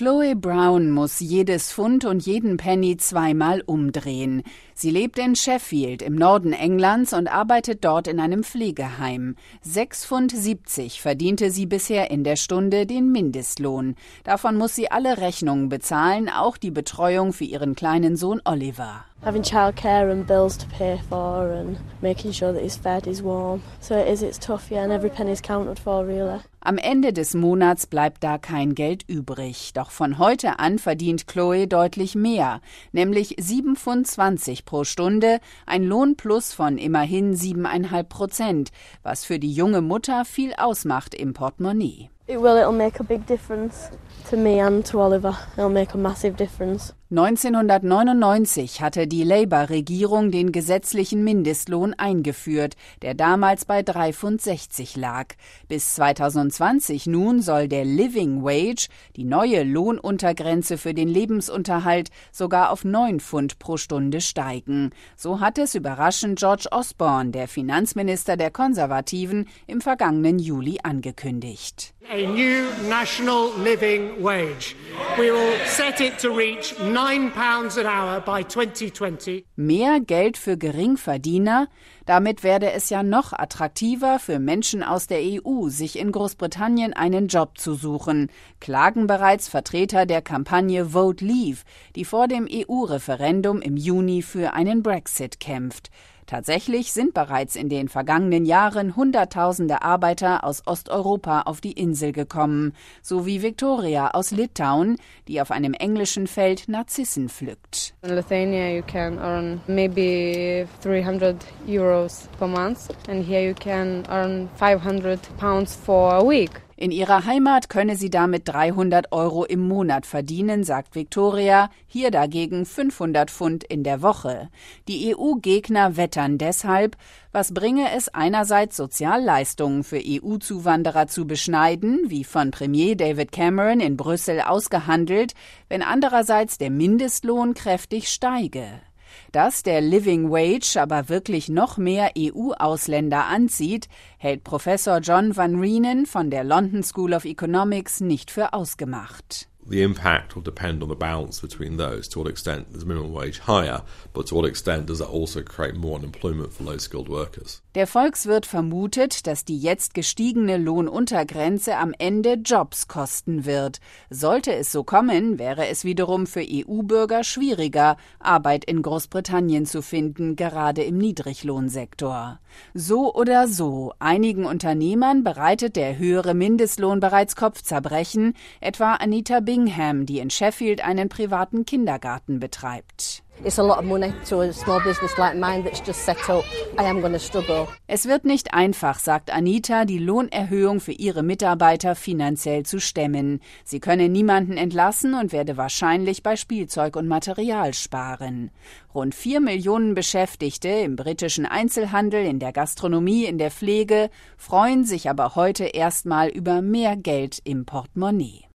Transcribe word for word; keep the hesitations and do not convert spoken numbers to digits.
Chloe Brown muss jedes Pfund und jeden Penny zweimal umdrehen. Sie lebt in Sheffield im Norden Englands und arbeitet dort in einem Pflegeheim. sechs Pfund siebzig verdiente sie bisher in der Stunde, den Mindestlohn. Davon muss sie alle Rechnungen bezahlen, auch die Betreuung für ihren kleinen Sohn Oliver. Having childcare and bills to pay for and making sure that he's fed, he's warm. So it is, it's tough, yeah, and every penny's counted for, really. Am Ende des Monats bleibt da kein Geld übrig. Doch von heute an verdient Chloe deutlich mehr, nämlich sieben Pfund zwanzig pro Stunde, ein Lohnplus von immerhin siebeneinhalb Prozent, was für die junge Mutter viel ausmacht im Portemonnaie. It will, it'll make a big difference to me and to Oliver. It'll make a massive difference. neunzehnhundertneunundneunzig hatte die Labour-Regierung den gesetzlichen Mindestlohn eingeführt, der damals bei drei Pfund sechzig lag. Bis zweitausendzwanzig nun soll der Living Wage, die neue Lohnuntergrenze für den Lebensunterhalt, sogar auf neun Pfund pro Stunde steigen. So hat es überraschend George Osborne, der Finanzminister der Konservativen, im vergangenen Juli angekündigt. A new national living wage. We will set it to reach nine pounds an hour by twenty twenty. Mehr Geld für Geringverdiener? Damit werde es ja noch attraktiver für Menschen aus der E U, sich in Großbritannien einen Job zu suchen, klagen bereits Vertreter der Kampagne Vote Leave, die vor dem E U-Referendum im Juni für einen Brexit kämpft. Tatsächlich sind bereits in den vergangenen Jahren Hunderttausende Arbeiter aus Osteuropa auf die Insel gekommen, so wie Victoria aus Litauen, die auf einem englischen Feld Narzissen pflückt. In Lithuania you can earn maybe three hundred euros per month and here you can earn five hundred pounds for a week. In ihrer Heimat könne sie damit dreihundert Euro im Monat verdienen, sagt Victoria, hier dagegen fünfhundert Pfund in der Woche. Die E U-Gegner wettern deshalb, was bringe es einerseits Sozialleistungen für E U-Zuwanderer zu beschneiden, wie von Premier David Cameron in Brüssel ausgehandelt, wenn andererseits der Mindestlohn kräftig steige. Dass der Living Wage aber wirklich noch mehr E U-Ausländer anzieht, hält Professor John Van Reenen von der London School of Economics nicht für ausgemacht. The impact will depend on the balance between those. To what extent is minimum wage higher, but to what extent does that also create more unemployment for low-skilled workers? Der Volkswirt vermutet, dass die jetzt gestiegene Lohnuntergrenze am Ende Jobs kosten wird. Sollte es so kommen, wäre es wiederum für E U-Bürger schwieriger, Arbeit in Großbritannien zu finden, gerade im Niedriglohnsektor. So oder so, einigen Unternehmern bereitet der höhere Mindestlohn bereits Kopfzerbrechen, etwa Anita Bingham, die in Sheffield einen privaten Kindergarten betreibt. It's a lot of money to a small business like mine that's just set up. I am going to struggle. Es wird nicht einfach, sagt Anita, die Lohnerhöhung für ihre Mitarbeiter finanziell zu stemmen. Sie könne niemanden entlassen und werde wahrscheinlich bei Spielzeug und Material sparen. Rund vier Millionen Beschäftigte im britischen Einzelhandel, in der Gastronomie, in der Pflege freuen sich aber heute erstmal über mehr Geld im Portemonnaie.